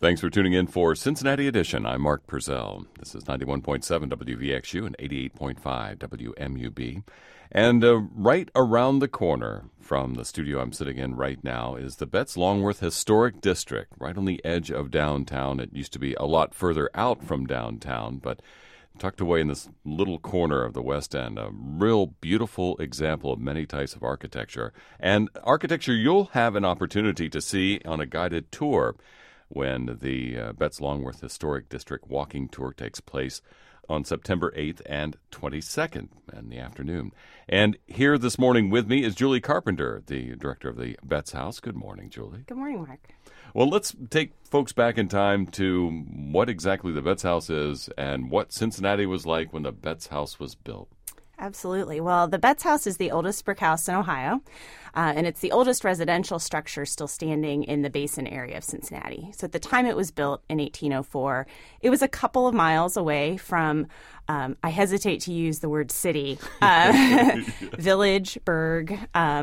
Thanks for tuning in for Cincinnati Edition. I'm Mark Purcell. This is 91.7 WVXU and 88.5 WMUB. And right around the corner from the studio I'm sitting in right now is the Betz Longworth Historic District, right on the edge of downtown. It used to be a lot further out from downtown, but tucked away in this little corner of the West End, a real beautiful example of many types of architecture. And architecture you'll have an opportunity to see on a guided tour when the Betz Longworth Historic District walking tour takes place on September 8th and 22nd in the afternoon. And here this morning with me is Julie Carpenter, the director of the Betz House. Good morning, Julie. Good morning, Mark. Well, let's take folks back in time to what exactly the Betz House is and what Cincinnati was like when the Betz House was built. Absolutely. Well, the Betz House is the oldest brick house in Ohio, and it's the oldest residential structure still standing in the Basin area of Cincinnati. So at the time it was built in 1804, it was a couple of miles away from, I hesitate to use the word city, village, burg,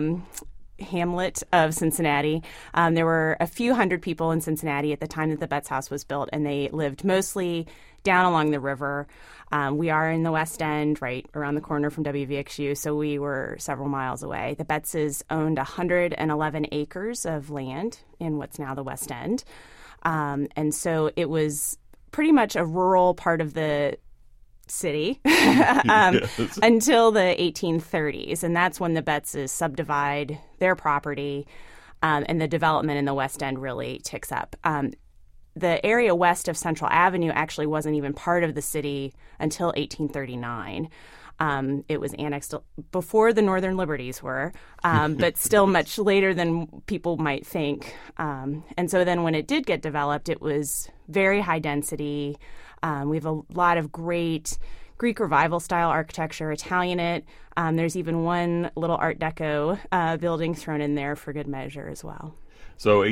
hamlet of Cincinnati. There were a few hundred people in Cincinnati at the time that the Betz House was built, and they lived mostly down along the river. We are in the West End, right around the corner from WVXU, so we were several miles away. The Betzes owned 111 acres of land in what's now the West End. And so it was pretty much a rural part of the city until the 1830s. And that's when the Betzes subdivide their property, and the development in the West End really ticks up. The area west of Central Avenue actually wasn't even part of the city until 1839. It was annexed before the Northern Liberties were, but still much later than people might think. And so then when it did get developed, it was very high density. We have a lot of great Greek Revival style architecture, Italianate. There's even one little Art Deco building thrown in there for good measure as well. So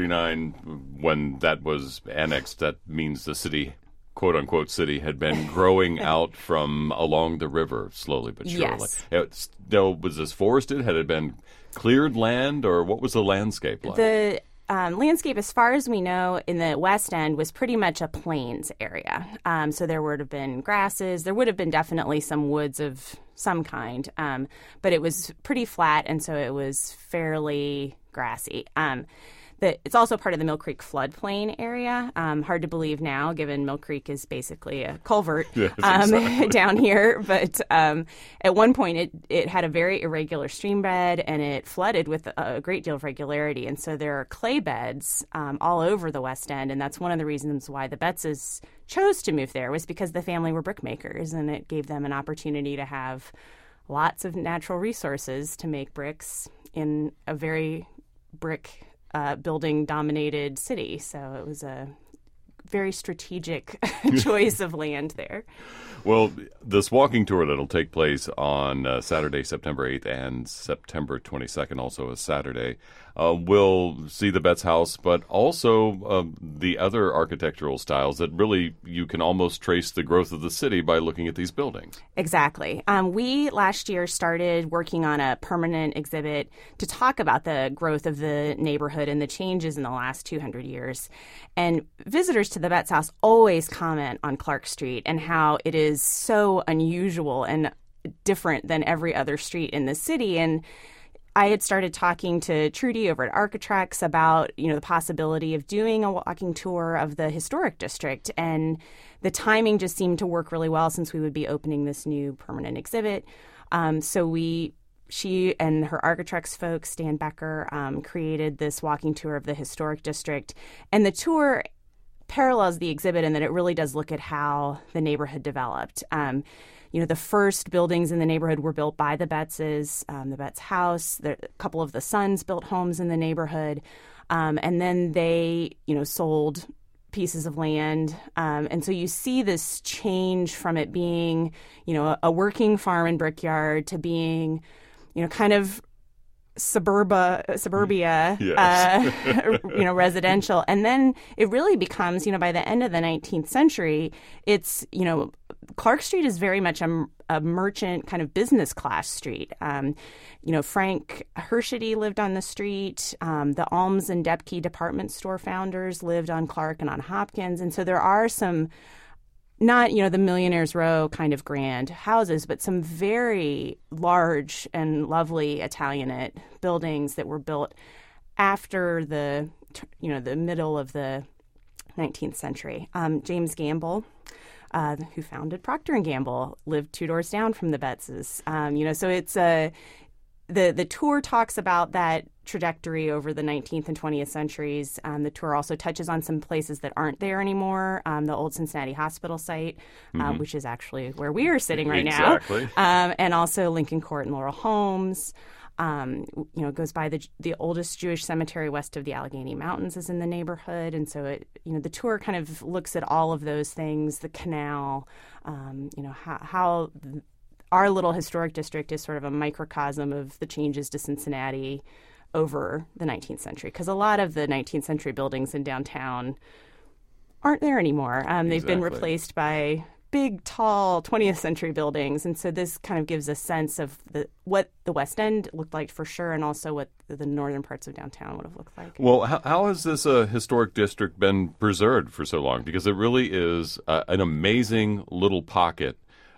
1839, when that was annexed, that means the city, quote-unquote city, had been growing out from along the river slowly but surely. Yes. Was this forested? Had it been cleared land, or what was the landscape like? The landscape, as far as we know, in the West End was pretty much a plains area. So there would have been grasses. There would have been definitely some woods of some kind, but it was pretty flat, and so it was fairly grassy. It's also part of the Mill Creek floodplain area. Hard to believe now, given Mill Creek is basically a culvert down here. But at one point, it had a very irregular stream bed, and it flooded with a great deal of regularity. And so there are clay beds all over the West End, and that's one of the reasons why the Betzes chose to move there, was because the family were brickmakers, and it gave them an opportunity to have lots of natural resources to make bricks in a very brick building-dominated city. So it was a very strategic choice of land there. Well, this walking tour that'll take place on Saturday, September 8th and September 22nd, also a Saturday, will see the Betz House, but also the other architectural styles that really you can almost trace the growth of the city by looking at these buildings. Exactly. We last year started working on a permanent exhibit to talk about the growth of the neighborhood and the changes in the last 200 years. And visitors to the Betz House always comment on Clark Street and how it is so unusual and different than every other street in the city. And I had started talking to Trudy over at Architects about, the possibility of doing a walking tour of the historic district. And the timing just seemed to work really well since we would be opening this new permanent exhibit. So she and her Architects folks, Dan Becker, created this walking tour of the historic district. And the tour parallels the exhibit in that it really does look at how the neighborhood developed. The first buildings in the neighborhood were built by the Betzes, the Betz House. A couple of the sons built homes in the neighborhood. And then they, sold pieces of land. And so you see this change from it being, a working farm and brickyard to being, kind of suburbia, Yes. Residential. And then it really becomes, by the end of the 19th century, it's, Clark Street is very much a merchant kind of business class street. Frank Hershey lived on the street. The Alms and Depke department store founders lived on Clark and on Hopkins. And so there are some, not, the Millionaire's Row kind of grand houses, but some very large and lovely Italianate buildings that were built after the middle of the 19th century. James Gamble, who founded Procter & Gamble, lived 2 doors down from the Bettses. So it's the tour talks about that trajectory over the 19th and 20th centuries. The tour also touches on some places that aren't there anymore. The old Cincinnati Hospital site, which is actually where we are sitting right now. Exactly. And also Lincoln Court and Laurel Homes. Goes by the oldest Jewish cemetery west of the Allegheny Mountains is in the neighborhood. And so the tour kind of looks at all of those things, the canal, how our little historic district is sort of a microcosm of the changes to Cincinnati over the 19th century, because a lot of the 19th century buildings in downtown aren't there anymore. They've been replaced by big, tall 20th century buildings. And so this kind of gives a sense of what the West End looked like for sure, and also what the northern parts of downtown would have looked like. Well, how has this historic district been preserved for so long? Because it really is an amazing little pocket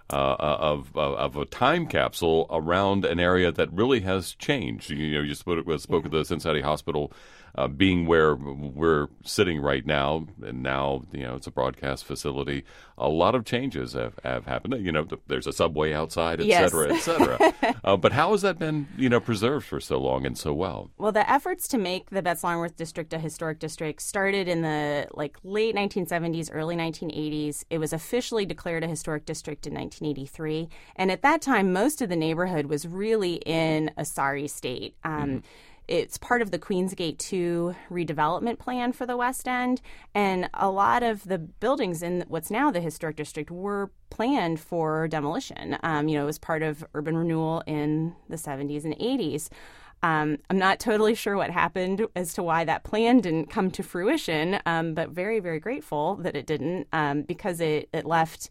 of a time capsule around an area that really has changed. You spoke of the Cincinnati Hospital being where we're sitting right now, and now it's a broadcast facility. A lot of changes have happened. There's a subway outside, et cetera, et cetera. But how has that been preserved for so long and so well? Well, the efforts to make the Betz-Longworth district a historic district started in the late 1970s, early 1980s. It was officially declared a historic district in 1983, and at that time, most of the neighborhood was really in a sorry state. It's part of the Queensgate 2 redevelopment plan for the West End, and a lot of the buildings in what's now the historic district were planned for demolition. It was part of urban renewal in the 70s and 80s. I'm not totally sure what happened as to why that plan didn't come to fruition, but very, very grateful that it didn't, because it left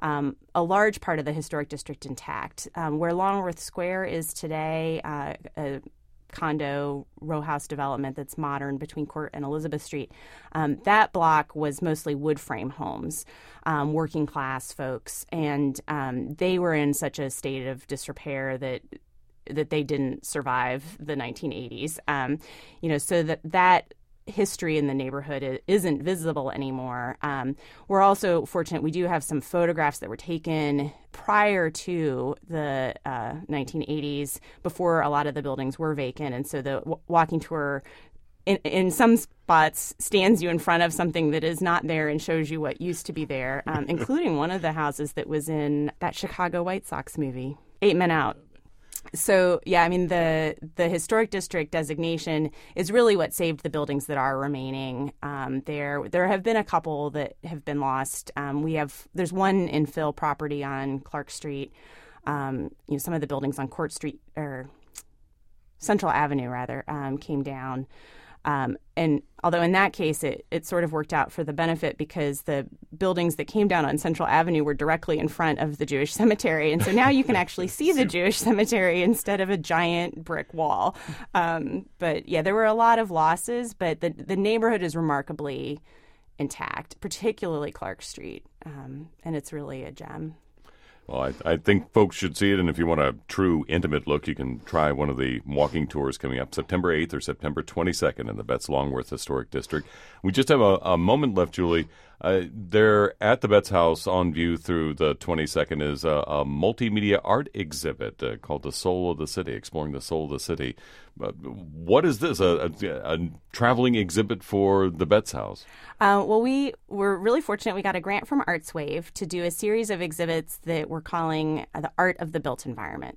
a large part of the historic district intact. Where Longworth Square is today, a condo row house development that's modern between Court and Elizabeth Street. That block was mostly wood frame homes, working class folks, and they were in such a state of disrepair that they didn't survive the 1980s. So that history in the neighborhood isn't visible anymore. We're also fortunate we do have some photographs that were taken prior to the 1980s, before a lot of the buildings were vacant. And so the walking tour in some spots stands you in front of something that is not there and shows you what used to be there, including one of the houses that was in that Chicago White Sox movie, 8 Men Out. So, the historic district designation is really what saved the buildings that are remaining. There have been a couple that have been lost. There's one infill property on Clark Street. Some of the buildings on Court Street, or Central Avenue rather, came down. And although in that case it sort of worked out for the benefit, because the buildings that came down on Central Avenue were directly in front of the Jewish cemetery. And so now you can actually see the Jewish cemetery instead of a giant brick wall. But there were a lot of losses, but the neighborhood is remarkably intact, particularly Clark Street. And it's really a gem. Well, I think folks should see it, and if you want a true intimate look, you can try one of the walking tours coming up September 8th or September 22nd in the Betz-Longworth Historic District. We just have a moment left, Julie. There at the Betz House on view through the 22nd is a multimedia art exhibit called The Soul of the City, exploring the soul of the city. What is this, a traveling exhibit for the Betz House? Well, we were really fortunate. We got a grant from ArtsWave to do a series of exhibits that we're calling The Art of the Built Environment.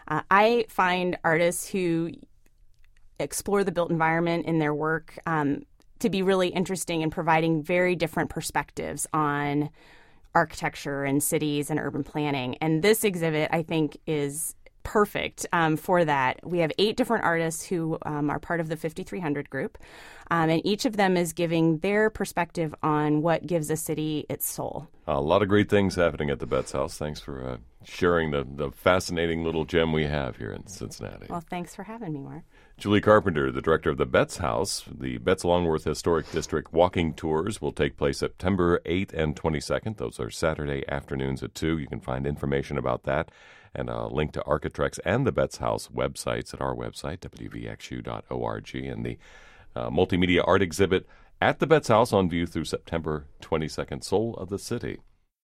I find artists who explore the built environment in their work to be really interesting in providing very different perspectives on architecture and cities and urban planning. And this exhibit, I think, is perfect for that. We have 8 different artists who are part of the 5300 group, and each of them is giving their perspective on what gives a city its soul. A lot of great things happening at the Betts House. Thanks for sharing the fascinating little gem we have here in Cincinnati. Well, thanks for having me, Mark. Julie Carpenter, the director of the Betts House. The Betts-Longworth Historic District walking tours will take place September 8th and 22nd. Those are Saturday afternoons at 2. You can find information about that and a link to Architects and the Betts House websites at our website, wvxu.org, and the multimedia art exhibit at the Betts House on view through September 22nd, Soul of the City.